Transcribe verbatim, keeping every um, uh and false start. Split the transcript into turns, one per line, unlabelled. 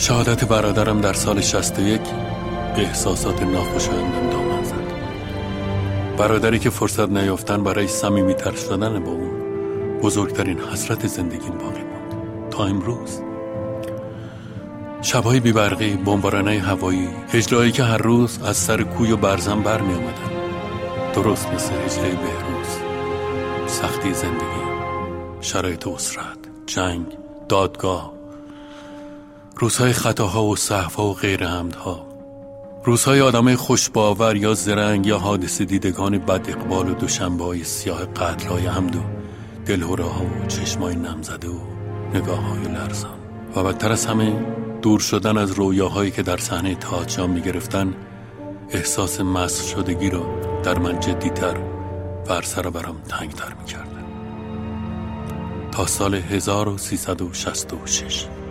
شهادت برادرم در سال شصت و یک احساسات ناخوشایندم دامن زد. برادری که فرصت نیافتن برای صمیمی‌تر شدن با اون بزرگترین حسرت زندگیم باقی بود تا امروز. شب‌های بی‌برقی، بمباران‌های هوایی، هجله‌هایی که هر روز از سر کوی و برزن برمی آمدن، درست مثل هجله بهروز. سختی زندگی، شرایط اسرت، جنگ، دادگاه، روزهای خطاها و سهوها و غیر حمدها، روزهای آدمای خوشباور یا زرنگ یا حادثه دیدگان بد اقبال و دوشنبه‌های سیاه قتل‌های عمد و دلهره‌ها و چشمای نمزده و نگاه‌های لرزان و بدتر از همه دور شدن از رویاهایی که در صحنه تئاتر جا می‌گرفتن. احساس مسخ شدگی را در من جدی‌تر و هر سر برام تنگ‌تر می‌کردن. تا سال هزار و سیصد و شصت و شش